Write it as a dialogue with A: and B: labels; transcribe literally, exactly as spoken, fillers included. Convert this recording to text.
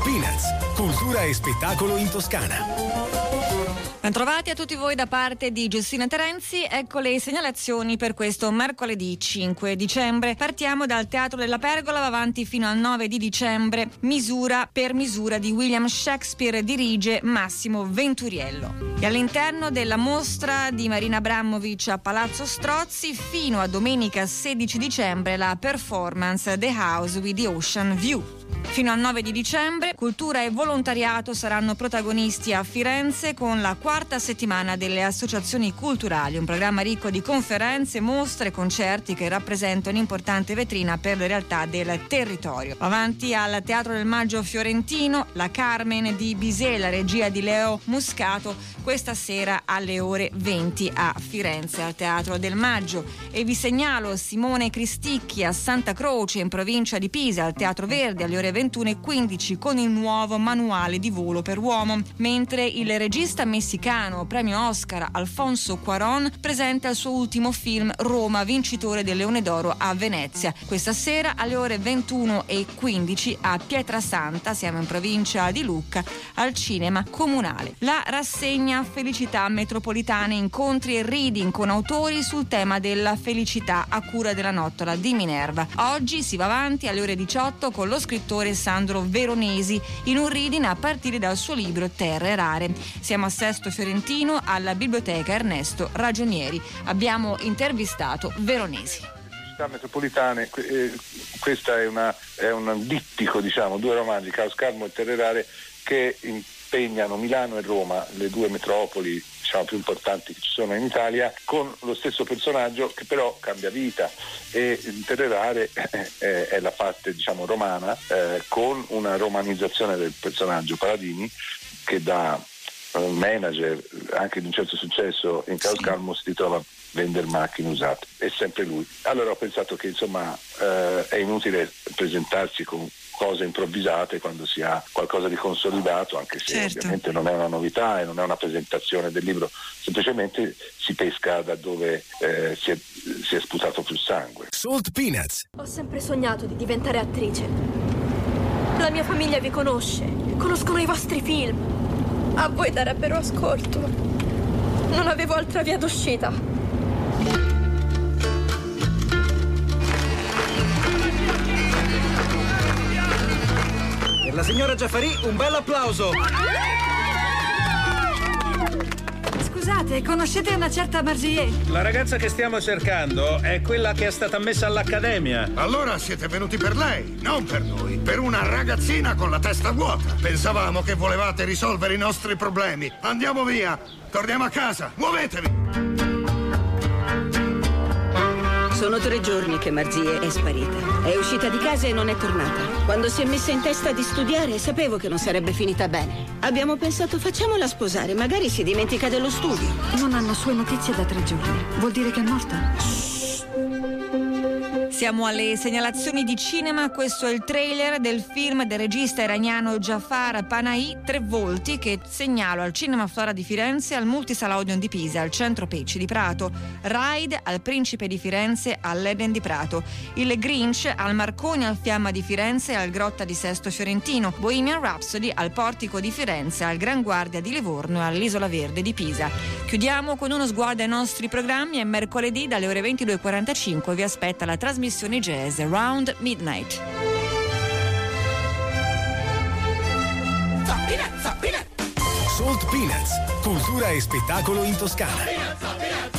A: Peanuts, cultura e spettacolo in Toscana.
B: Bentrovati a tutti voi da parte di Giustina Terenzi. Ecco le segnalazioni per questo mercoledì cinque dicembre. Partiamo dal Teatro della Pergola, va avanti fino al nove di dicembre. Misura per misura di William Shakespeare, dirige Massimo Venturiello. E all'interno della mostra di Marina Abramovic a Palazzo Strozzi, fino a domenica sedici dicembre, la performance The House with the Ocean View. Fino al nove di dicembre, cultura e volontariato saranno protagonisti a Firenze con la quarta settimana delle associazioni culturali, un programma ricco di conferenze, mostre e concerti che rappresenta un'importante vetrina per le realtà del territorio. Avanti al Teatro del Maggio fiorentino, la Carmen di Bizet, la regia di Leo Muscato, questa sera alle ore venti a Firenze al Teatro del Maggio. E vi segnalo Simone Cristicchi a Santa Croce in provincia di Pisa al Teatro Verdi alle ore ventuno e quindici con il nuovo manuale di volo per uomo, mentre il regista messicano premio Oscar Alfonso Cuarón presenta il suo ultimo film Roma, vincitore del Leone d'Oro a Venezia. Questa sera alle ore ventuno e quindici a Pietrasanta, siamo in provincia di Lucca, al Cinema Comunale. La rassegna Felicità Metropolitane, incontri e reading con autori sul tema della felicità a cura della Nottola di Minerva. Oggi si va avanti alle ore diciotto con lo scrittore Sandro Veronesi in un reading a partire dal suo libro Terre Rare. Siamo a Sesto Fiorentino alla Biblioteca Ernesto Ragionieri. Abbiamo intervistato Veronesi.
C: Città metropolitane, eh, questa è, una, è un dittico, diciamo, due romanzi, Caos Calmo e Terre Rare, che impegnano Milano e Roma, le due metropoli, diciamo, più importanti che ci sono in Italia, con lo stesso personaggio che però cambia vita. E in Terre Rare eh, è la parte, diciamo, romana, eh, con una romanizzazione del personaggio Paladini, che da uh, manager anche di un certo successo in Caos Calmo si ritrova a vendere macchine usate, è sempre lui. Allora ho pensato che insomma eh, è inutile presentarsi con cose improvvisate quando si ha qualcosa di consolidato, anche se certo, ovviamente non è una novità e non è una presentazione del libro, semplicemente si pesca da dove eh, si, è, si è sputato più sangue.
A: Salt Peanuts.
D: Ho sempre sognato di diventare attrice. La mia famiglia vi conosce, conoscono i vostri film. A voi darebbero ascolto. Non avevo altra via d'uscita.
E: Per la signora Giaffarì un bel applauso.
F: Scusate, conoscete una certa Margier?
E: La ragazza che stiamo cercando è quella che è stata ammessa all'accademia.
G: Allora siete venuti per lei, non per noi. Per una ragazzina con la testa vuota. Pensavamo che volevate risolvere i nostri problemi. Andiamo via, torniamo a casa, muovetevi.
H: Sono tre giorni che Margie è sparita. È uscita di casa e non è tornata. Quando si è messa in testa di studiare, sapevo che non sarebbe finita bene. Abbiamo pensato, facciamola sposare, magari si dimentica dello studio.
F: Non hanno sue notizie da tre giorni. Vuol dire che è morta?
B: Siamo alle segnalazioni di cinema. Questo è il trailer del film del regista iraniano Jafar Panahi, Tre Volti, che segnalo al Cinema Flora di Firenze, al Multisala Odeon di Pisa, al Centro Pecci di Prato, Ride al Principe di Firenze, all'Eden di Prato, il Grinch al Marconi al Fiamma di Firenze e al Grotta di Sesto Fiorentino, Bohemian Rhapsody al Portico di Firenze, al Gran Guardia di Livorno e all'Isola Verde di Pisa. Chiudiamo con uno sguardo ai nostri programmi. È mercoledì, dalle ore ventidue e quarantacinque vi aspetta la trasmissione jazz Around Midnight.
A: Salt Peanuts, cultura e spettacolo in Toscana.